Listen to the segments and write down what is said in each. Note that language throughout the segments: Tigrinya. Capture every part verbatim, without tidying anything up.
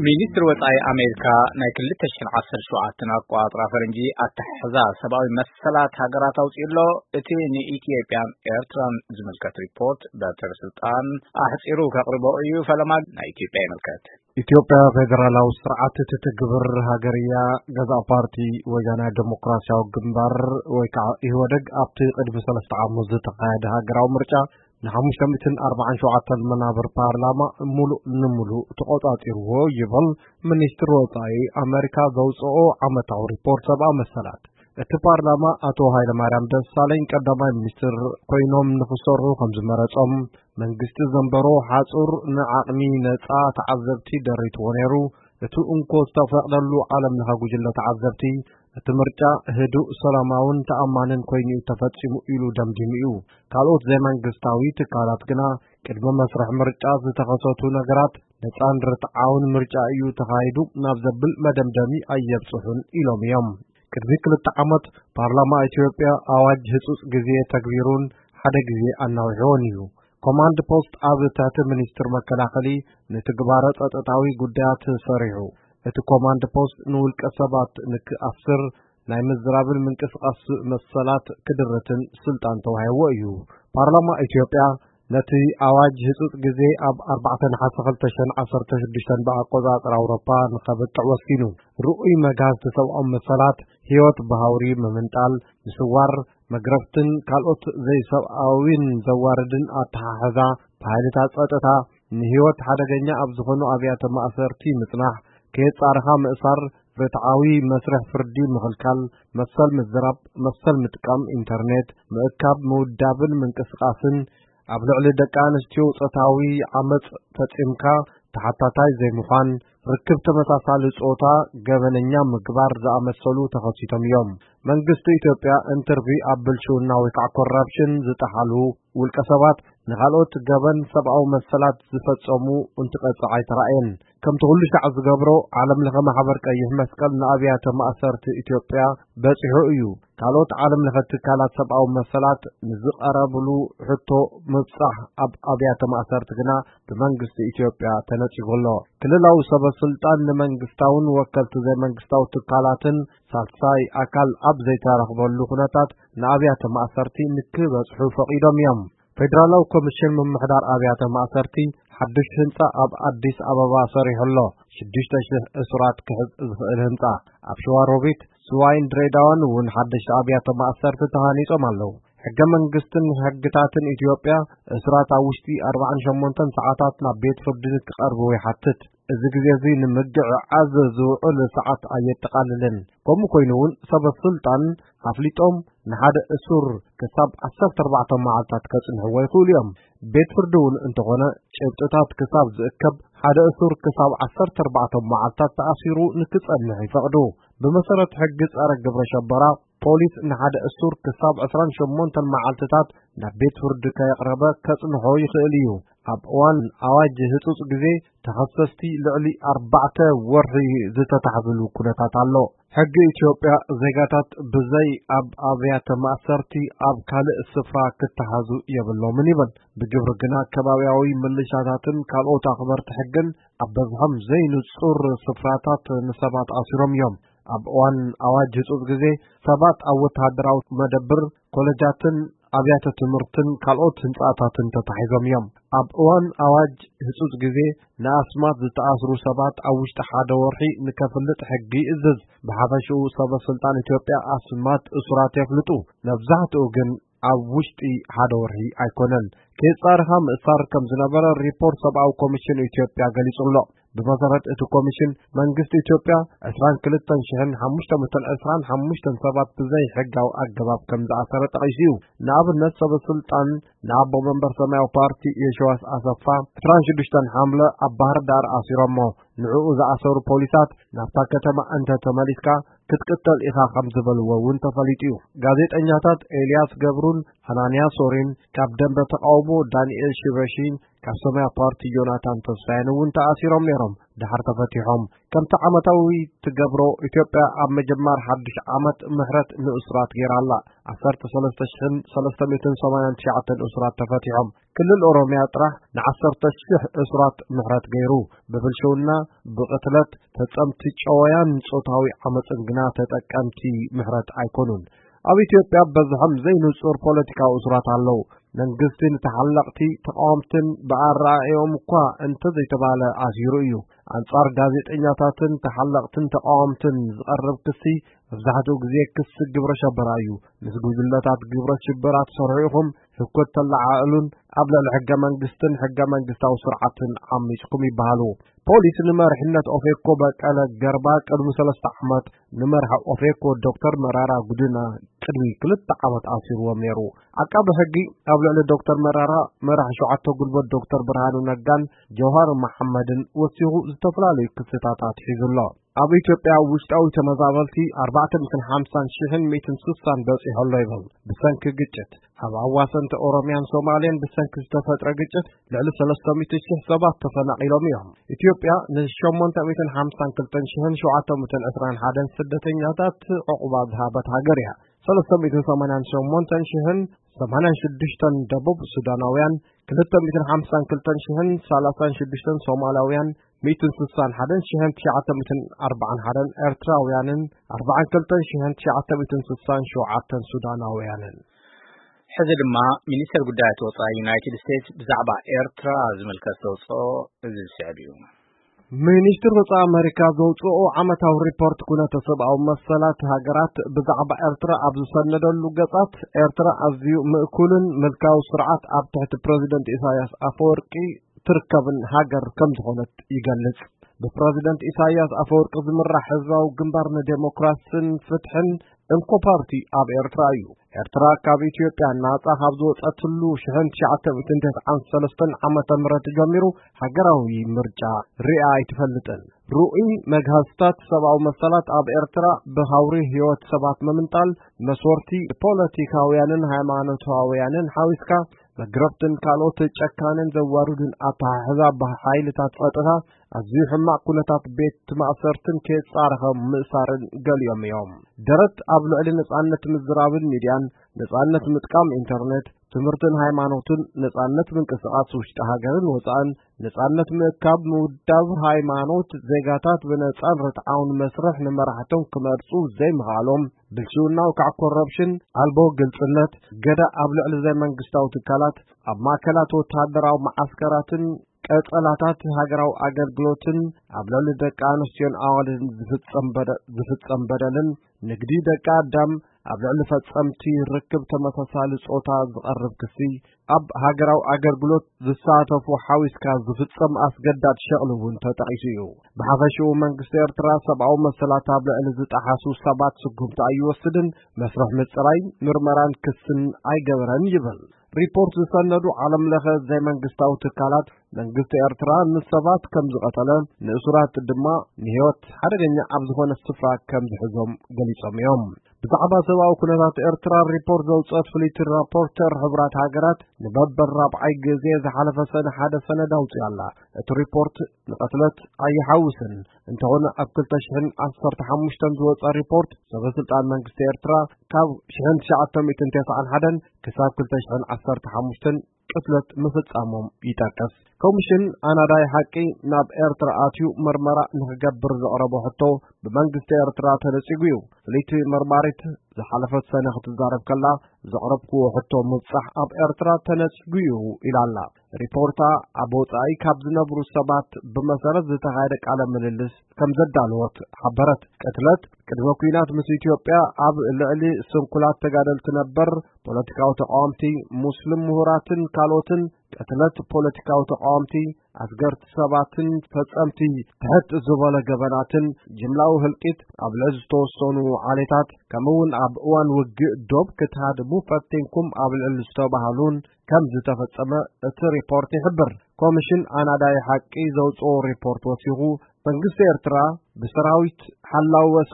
ሚኒስትር ወጻኢ አሜሪካ ናይ ክልተ ሽሕን ዓሰርተ ሸውዓተ አቋጥራ ፈረንጂ አተሕዛ ሰብአዊ መሰላት ሀገራት አውፂሎ እቲ ንኢትዮጵያ ኤርትራን ዝምልከት ሪፖርት በተረስልጣን አሕፂሩ ከቅርቦ እዩ ፈለማ ናይ ኢትዮጵያ ይምልከት ኢትዮጵያ ፌደራላዊ ስርዓት ትትግብር ሀገርያ ገዛ ፓርቲ ወያነ ዲሞክራሲያዊ ግንባር ወይ ከዓ ኢህወደግ ኣብቲ ቅድሚ ሰለስተ ዓመት ዝተካየደ ሀገራዊ ምርጫ نحمشة مئتين أربعة وعشرين المنابر بارلما ملو نملو تقاطيرو يبل منستر وطاي أمريكا زوصو عمتاو ريبورت سبع مسالات እቲ ፓርላማ አቶ ኃይለ ማርያም ደሳለኝ ቀዳማይ ሚኒስትር ኮይኖም ንኽሰርሑ ከም ዝመረጾም መንግስቲ ዘንበሮ ሓጹር ንዓቅሚ ነጻ ተዓዘብቲ ደሪትዎ ነይሩ እቲ እንኮ ዝተፈቅደሉ ዓለም ለኸ ጉጅለ ተዓዘብቲ እቲ ምርጫ ህዱእ ሰላማውን ተኣማንን ኮይኑ ተፈጺሙ ኢሉ ደምዲሙ ካልኦት ዘይመንግስታዊ ትካላት ግና ቅድመ መስርሕ ምርጫ ዝተኸሰቱ ነገራት ነጻን ርትዓውን ምርጫ እዩ ተኻይዱ ናብ ዘብል መደምደሚ ኣየብጽሑን ኢሎም እዮም ቅድሚ ክልተ ዓመት ፓርላማ ኢትዮጵያ ኣዋጅ ህጹጽ ግዜ ተግቢሩን ሓደ ግዜ ኣናውሕዎን እዩ ኮማንድ ፖስት ኣብ ትሕቲ ሚኒስትር መከላኸሊ ንትግባረ ጸጥታዊ ጉዳያት ሰሪሑ እቲ ኮማንድ ፖስት ንውልቀ ሰባት ንክኣስር ናይ ምዝራብን ምንቅስቃስ መሰላት ክድርትን ስልጣን ተዋሂቦ እዩ ፓርላማ ኢትዮጵያ ነቲ ኣዋጅ ህጹጽ ግዜ ኣብ ኣርባዕተ ነሓሴ ክልተ ሽሕን ዓሰርተ ሽዱሽተ በኣቆጻጽር ኣውሮፓ ንኸበቅዕ ወሲኑ ርኡይ መጋዝ ተሰብኦም መሰላት ህይወት በሃውሪ ምምንጣል ምስዋር መግረፍትን ካልኦት ዘይሰብኣዊን ዘዋርድን ኣተሓሕዛ ብሃይልታት ጸጥታ ንህይወት ሓደገኛ ኣብ ዝኾኑ ኣብያተ ማእሰርቲ ምጽናሕ ከየጻርኻ ምእሳር ፍትዓዊ መስርሕ ፍርዲ ምኽልካል መሰል ምዝራብ መሰል ምጥቃም ኢንተርኔት ምእካብ ምውዳብን ምንቅስቃስን ኣብ ልዕሊ ደቂ ኣንስትዮ ጾታዊ ዓመፅ ፈጺምካ ተሓታታይ ዘይምዃን ርክብ ተመሳሳሊ ጾታ ገበነኛ ምግባር ዝኣመሰሉ ተኸሲቶም እዮም መንግስቲ ኢትዮጵያ እንትርቢ ኣብ ብልሹውና ወይ ከዓ ኮራፕሽን ዝጠሓሉ ውልቀ ሰባት ንኻልኦት ገበን ሰብኣዊ መሰላት ዝፈጸሙ እንትቐጽዕ ኣይተረኣየን ከምቲ ኩሉ ሻዕ ዝገብሮ ዓለም ለኸ ማሕበር ቀይሕ መስቀል ንኣብያተ ማእሰርቲ ኢትዮጵያ በፂሑ እዩ ካልኦት ዓለም ለኸ ትካላት ሰብኣዊ መሰላት ንዝቐረብሉ ሕቶ ምብጻሕ ኣብ ኣብያተ ማእሰርቲ ግና ብመንግስቲ ኢትዮጵያ ተነፂጉሎ ክልላዊ ሰበስልጣን ንመንግስታውን ወከልቲ ዘይመንግስታዊ ትካላትን ሳልሳይ ኣካል ኣብ ዘይተረኽበሉ ኩነታት ንኣብያተ ማእሰርቲ ንክበጽሑ ፈቒዶም እዮም ፌደራላዊ ኮሚሽን ምምሕዳር ኣብያተ ማእሰርቲ ሓድሽ ህንጻ ኣብ ኣዲስ ኣበባ ሰሪሑሎ ሽዱሽተ ሽሕ እስራት ክሕዝ ዝኽእል ህንጻ ኣብ ሸዋሮቢት ስዋይን ድሬዳዋን እውን ሓድሽ ኣብያተ ማእሰርቲ ተሃኒጾም ኣለዉ ሕገ መንግስትን ሕግታትን ኢትዮጵያ እስራት ኣብ ውሽጢ ኣርባዕን ሸሞንተን ሰዓታት ናብ ቤት ፍርዲ ክቐርቡ ይሓትት እዚ ግዜ እዚ ንምግዕዓዝ ዝውዕል ሰዓት ኣየጠቓልልን ከምኡ ኮይኑ እውን ሰበስልጣን ኣፍሊጦም ንሓደ እሱር ክሳብ ዓሰርተ ኣርባዕተ መዓልታት ከጽንሕዎ ይኽእሉ እዮም ቤት ፍርዲ እውን እንተኾነ ጭብጥታት ክሳብ ዝእከብ ሓደ እሱር ክሳብ ዓሰርተ ኣርባዕተ መዓልታት ተኣሲሩ ንክጸንሕ ይፈቕዱ ብመሰረት ሕጊ ጸረ ግብረ ሸበራ ፖሊስ ንሓደ እሱር ክሳብ عشرين وثمانية መዓልትታት ናብ ቤት ፍርዲ ከየቕረበ ከጽንሖ ይኽእል እዩ ኣብ እዋን ኣዋጅ ህጹጽ ግዜ ተኸሰስቲ ልዕሊ ኣርባዕተ ወርሒ ዝተታሕዘሉ ኩነታት ኣሎ ሕጊ ኢትዮጵያ ዜጋታት ብዘይ ኣብ ኣብያተ ማእሰርቲ ኣብ ካልእ ስፍራ ክተሓዙ የብሎምን ይብል ብግብሪ ግና ከባቢያዊ ምልሻታትን ካልኦት ኣኽበርቲ ሕግን ኣብ በዝሖም ዘይንጹር ስፍራታት ንሰባት ኣሲሮም እዮም ኣብ እዋን ኣዋጅ ህጹጽ ግዜ ሰባት ኣብ ወተሃደራዊ መደብር ኮሌጃትን ኣብያተ ትምህርትን ካልኦት ህንጻታትን ተታሒዞም እዮም ኣብ እዋን ኣዋጅ ህጹጽ ግዜ ንኣስማት ዝተኣስሩ ሰባት ኣብ ውሽጢ ሓደ ወርሒ ንከፍልጥ ሕጊ ይእዝዝ ብሓፈሽኡ ሰበስልጣን ኢትዮጵያ ኣስማት እሱራት የፍልጡ መብዛሕትኡ ግን ኣብ ውሽጢ ሓደ ወርሒ ኣይኮነን ከየጻርኻ ምእሳር ከም ዝነበረ ሪፖርት ሰብኣዊ ኮሚሽን ኢትዮጵያ ገሊጹሎ بمسارات اتو كوميشن منجست إثيوبيا عشرين كلتن شهن حمشت مثل عشرين حمشت سبات بزي حقا وأجباب كم زعسرت عيشيو نعب الناس سلطان نعب منبر سماع بارتي يشواس أصفا عشرين شدشتن حملة أبهر دار أسيرمو نعو زعسر بوليسات نفتا كتما أنت تماليسكا تتقتل إخا خمس بلوة وانت فليتيو قادت أنياتات إلياس قبرون حنانيا سورين كابدن بتقاومو دانيال شباشين كابسوميا بارتي يوناتان تسفين وانت أسيرهم نيرهم دحر تفتيحهم كم تعمتوي تقبروا إثيوبيا أم مجمار حدش عمت مهرت لأسرات غير الله عصرت سلستشهن سلستميتن سمانان تشعة أسرات تفتيحهم كل الأوروميا طرح نعصرت الشح أسرات مهرت غيرو ببلشونا بقتلت تتسمتي شويان صوتاوي عمت انقنات تتكامتي مهرت ايكونون أو إثيوبيا بزهم زي نصور بوليتيكا أسرات اللو ننقستين تحلقتي تقامتن بأرائيهم قوى انتظي تبالي عزيرويو أنصار قازيت إنياتاتن تحلقتن تقامتن زقرب كسي فزحتو قزيك كس قبرة شبرايو نسقوز اللاتات قبرة شبرات سرعيهم فكوت تلعائلون قبل الحقا منقستن حقا منقستا وسرعتن عمي شقومي بهالو بوليس نمر حنة أوفيكو بكالا قرباك المسلسة أحمد نمر أوفيكو الدكتور مرارا قدنا كدوي كلت عمت عصير وميرو عقاب حقي قبل الدكتور مرارا مرح شعاتو قلب الدكتور برهانو نقان جوهر محمد وسيغو استفلالي كستاتات حيز الله أبو إثيوبيا وشتاوي تمزابلتي أربعة من خمسان شهن ميتن سوسان بس يحلو يبل بسنك قجت هذا عواسن تأوروميان سوماليان بسنك استفتر قجت لعلى ثلاثة ميت شه سبات تفنع إلوميهم إثيوبيا نشومون تميتن خمسان كلتن شهن شعاتو متن أسران حادن سدتين ياتات عقباد هابت هاقريها ثلاثة ميت ثمانان شومون تنشهن ثمانان شدشتن دبوب سوداناويان كلتن ميتن خمسان كلتن شهن ثلاثان شدشتن سومالاويان ميتن سوسان حدن شهن تشعة ميتن أربعان حدن إرتراويانن أربعان كلتن شهن تشعة ميتن سوسان شوعاتن سوداناويانن حزب ما منيسر قدات وصا يونايتد ستيتس بزعبا إرترا زملكة توصو إذن سعبيو منيستر وصا أمريكا زوصو عمتاو ريبورت كنا تصب أو مسالات هاجرات بزعبا إرترا أبزو سندو اللقاطات إرترا أزيو مأكولن ملكاو سرعات أب تحت بريزيدنت إساياس أفوركي تركبن هاجر كم تغنت يقلص ببريزيدنت إساياس أفوركي زمرة حزاو جنبارنا ديموكراسن فتحن انكو بارتي أب إرترايو إرترا كاب إثيوبيا ناطا حبزو تقتلو شهن تشعة متنتهت عن سلستن عمة مرة جميرو هاجراوي مرجع رئاي تفلتن رؤي مجهزتات سبعو مسالات أب إرترا بهاوري هيوت سبعة ممنطال مسورتي بوليتيكاويانن هايمانوتاويانن حاويسكا مقربتن كالوت تشكانن زوارودن أطا حزاب بحايلتات أطها أزيو حماق كونتات بيت مأسرتن كيس صارخ مأسارن قل يوم يوم درت أبلو علي نسعانة مزرابن ميديان نسعانة متقام انترنت تمرتن هايمانوتن نسعانة من كساعات سوشت هاجرن وطعن نسعانة مكاب موداور هايمانوت زيغاتات بنسعان رتعاون مسرح نمرحتون كمارسو زي مغالوم بالشونا وكع كوربشن ألبو قلتنت قدا أبلو علي زي منقستاو تكالات أب ماكلات وتهدراو معسكراتن كأطلاتات هاجراو أجرجلوتن أبلل دكانستيون أولن زفتم بدلن نجدي دكا دم أبلل فتمتي ركب تمثال صوتا زقرب كسي أب هاجراو أجرجلوت زساتف وحاوس كاز زفتم أسجدات شغلون تتعيشيو بحفشو من قصير ترى سبعو مسلات أبلل زت أحاسو سبات سقوم تعيو السدن مسرح مصراين مرمران كسن أي جبران يبل ريبورت سندو عالم لغة زي من قستاو تكالات من قست إرترا نصبات كم زغطلان نأسرات الدماء نهيوت حرقنيا عبزهون السفرة كم زحزهم قليصهم يوم بزعبا سواو كنتات إرترا ريبورت زوصات فليت الرابورتر حبرات هاجرات نببر رابعي قزيز حالف سنة حادة سنة دوتي الله اتو ريبورت نقتلت أي حوسن انت هنا أبكل تشهن أصفر تحمشتن زوصا ريبورت سغسلت عن من قست إرترا كاو شهن شعاتم يتنتيس عن حدن كساب كل تشهن أصفر تحمشتن قتلت مفت أمام يتاكس كومشن أنا راي حقي ناب إرترا آتيو مرمرا نهجبر زقربو حتو بمنقست إرترا تنسيقيو فليتي مرماريت زحلفت سنة تزارب كلا زقربكو حتو مصح أب إرترا تنسيقيو إلى الله ريبورتا أبوت أي كابز نبرو السبات بمسارة زتغيرك على مللس كم زدالوت حبرت قتلت كدما كوينات مس إثيوبيا أب اللي سنقلات تقادل تنبر بوليتيكاو تقامتي مسلم مهوراتن كالوتن قتلت بوليتيكاو تقامتي أسقرت سباتن فتسامتي تحت الزبالة قبناتن جملاو هلقيت أب العز توصونو عاليتات كمون أب اوان وقع دوب كتهاد مفتنكم أب العز توبهالون كم زتفتسامة اتر ريبورت يحبر كوميشن أنا داي حقي زوصو ريبورت وسيغو منقست إرترا بسراويت حلاو وسن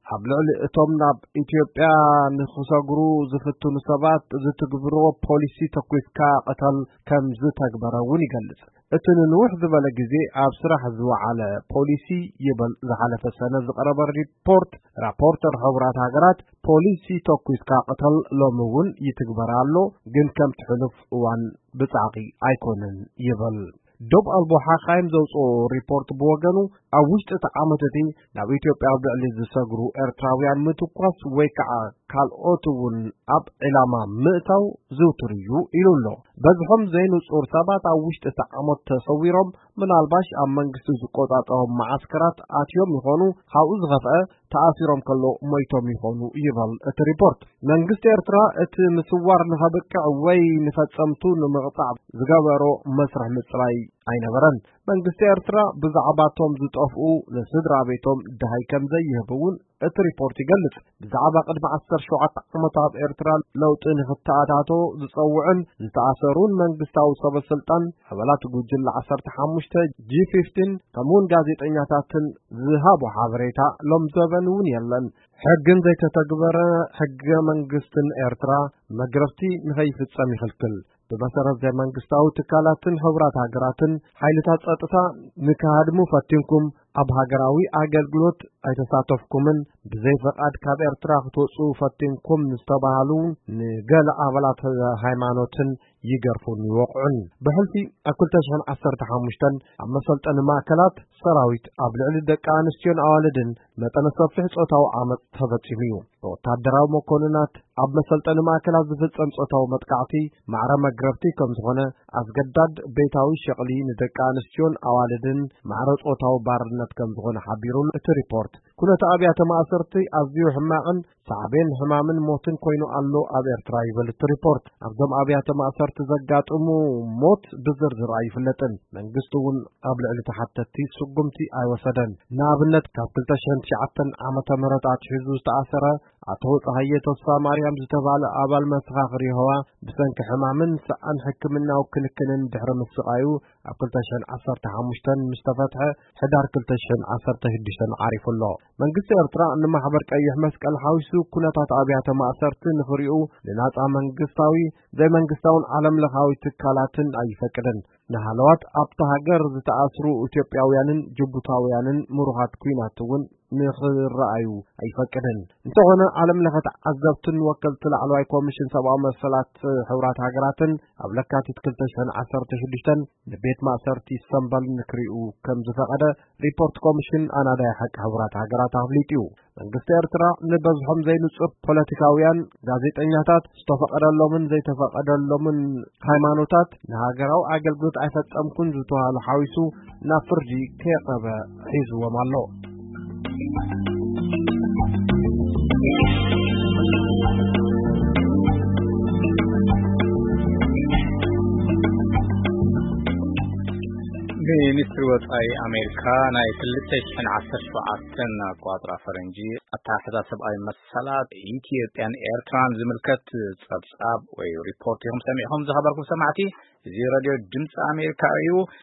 አብለል እቶም ናብ ኢትዮጵያ ንኽሰግሩ ዝፍትኑ ሰባት ዝትግብሮ ፖሊሲ ተኩስካ ቀተል ከም ዝተግበረውን ይገልጽ። እቲ ንውሕ ዝበለ ጊዜ ኣብ ስራሕ ዝወዓለ ፖሊሲ ይበል ዝሓለፈ ሰነ ዝቐረበ ሪፖርት ራፖርተር ሕብራት ሃገራት ፖሊሲ ተኩስካ ቀተል ሎሚ እውን ይትግበር ኣሎ ግን ከም ትሕልፍ እዋን ብጻዕቂ ኣይኮነን ይበል። ዶብ ኣልቦ ሓኻይም ዘውፅኦ ሪፖርት ብወገኑ ኣብ ውሽጢ እቲ ዓመት እቲ ናብ ኢትዮጵያ ብልዕሊ ዝሰግሩ ኤርትራውያን ምትኳስ ወይ ከዓ ካልኦት እውን ኣብ ዕላማ ምእታው ዝውትር እዩ ኢሉ ኣሎ። በዝሖም ዘይንጹር ሰባት ኣብ ውሽጢ እቲ ዓመት ተሰዊሮም ምናልባሽ ኣብ መንግስቲ ዝቆጣጠሮም ማዓስከራት ኣትዮም ይኾኑ ካብኡ ዝኸፍአ ተኣሲሮም ከሎ ሞይቶም ይኾኑ ይበል እቲ ሪፖርት። መንግስቲ ኤርትራ እቲ ምስዋር ንኸብቅዕ ወይ ንፈጸምቱ ንምቕጣዕ ዝገበሮ መስርሕ ምጽራይ ኣይነበረን። መንግስቲ ኤርትራ ብዛዕባቶም ዝጠፍኡ ንስድራ ቤቶም ድሃይ ከም ዘይህብውን እቲ ሪፖርት ይገልጽ። ብዛዕባ ቅድሚ ዓሰርተ ሸውዓተ ዓመታት ኤርትራ ለውጢ ንኽተኣታቶ ዝጸውዕን ዝተኣሰሩን መንግስታዊ ሰበስልጣን ኣባላት ጉጅለ ዓሰርተ ሓሙሽተ ጂ ፊፍቲን ከምኡውን ጋዜጠኛታትን ዝሃቦ ሓበሬታ ሎም ዘበን እውን የለን። ሕግን ዘይተተግበረ ሕገ መንግስትን ኤርትራ መግረፍቲ ንኸይፍጸም ይኽልክል። በመሰረት ዘ መንግስታዊ ትካላትን ሕብራት ሃገራትን ኃይልታት ጸጥታ ንካድሙ ፈቲንኩም ኣብ ሃገራዊ አገልግሎት ኣይተሳተፍኩምን ብዘይ ፈቃድ ካብ ኤርትራ ክትወጹ ፈቲንኩም ዝተባሃሉ ንገለ ኣባላት ሃይማኖትን ይገርፉን ይወቅዑን። በህልቲ ኣብ ክልተ ሸሕን ዓሰርተ ሓሙሽተ ኣብ መሰልጠኒ ማዕከላት ሰራዊት ኣብ ልዕሊ ደቂ ኣንስትዮን ኣዋልድን መጠነ ሰፊሕ ጾታዊ ዓመፅ ተፈጺሙ እዩ። ወታደራዊ መኮንናት ኣብ መሰልጠኒ ማዕከላት ዝፍጸም ጾታዊ መጥቃዕቲ ማዕረ መግረፍቲ ከም ዝኾነ ኣስገዳድ ቤታዊ ሸቕሊ ንደቂ ኣንስትዮን ኣዋልድን ማዕረ ጾታዊ ባርነት ከም ዝኾነ ሓቢሩ እቲ ሪፖርት። ኩነታ ኣብያተ ማእሰርቲ ኣዝዩ ሕማቕን ሳዕቤን ሕማምን ሞትን ኮይኑ ኣሎ ኣብ ኤርትራ ይብል እቲ ሪፖርት። ኣብዞም ኣብያተ ማእሰርቲ ዘጋጥሙ ሞት ብዝርዝር ኣይፍለጥን። መንግስቲ እውን ኣብ ልዕሊ ተሓተቲ ስጉምቲ ኣይወሰደን። ንኣብነት ካብ ክልተ ሸሕን ትሽዓተን ዓመተ ምህረት ኣትሒዙ ዝተኣሰረ ኣቶ ፀሃየ ተስፋ ማርያም ዝተባለ ኣባል መሰኻኽሪ ይሖዋ ብሰንኪ ሕማምን ሰኣን ሕክምናዊ ክንክንን ድሕሪ ምስቃዩ ኣብ ክልተ ሸሕን ዓሰርተ ሓሙሽተ ምስ ተፈትሐ ሕዳር ክልተ ሸሕን ዓሰርተ ሽዱሽተ ዓሪፉ ኣሎ። መንግስቲ ኤርትራ ንማሕበር ቀይሕ መስቀል ሓዊሱ ኩነታት ኣብያተ ማእሰርቲ ንኽሪኡ ንናጻ መንግስታዊ ዘይመንግስታውን ዓለም ለኻዊ ትካላትን ኣይፈቅድን። ንሃለዋት ኣብታ ሃገር ዝተኣስሩ ኢትዮጵያውያንን ጅቡታውያንን ምሩኻት ኩናት እውን ንኽረኣዩ ኣይፈቅድን። እንተኾነ ዓለም ለኸት ዓዘብትን ወከልቲ ላዕለዋይ ኮሚሽን ሰብኣዊ መሰላት ሕብራት ሃገራትን ኣብ ለካቲት ክልተ ሸሕን ዓሰርተ ሽዱሽተ ንቤት ማእሰርቲ ሰንበል ንክሪኡ ከም ዝፈቐደ ሪፖርት ኮሚሽን ኣናዳይ ሓቂ ሕብራት ሃገራት ኣፍሊጡ። መንግስቲ ኤርትራ ንበዝሖም ዘይንጹር ፖለቲካውያን ጋዜጠኛታት ዝተፈቐደሎምን ዘይተፈቐደሎምን ሃይማኖታት ንሃገራዊ ኣገልግሎት ኣይፈጸምኩን ዝተባሃሉ ሓዊሱ ናብ ፍርዲ ከየቕረበ ሒዝዎም ኣሎ። ሚኒስትሪ ወጻኢ ኣሜሪካ ናይ ክልተ ሸሕን ዓሰርተ ሸውዓተን ኣቆጣጥራ ፈረንጂ ኣተሓሕዛ ሰብኣዊ መሰላት ኢትዮጵያን ኤርትራን ዝምልከት ጸብጻብ ወይ ሪፖርት እዮም ሰሚዕኹም ዝኸበርኩም ሰማዕቲ። እዚ ሬድዮ ድምፂ ኣሜሪካ እዩ።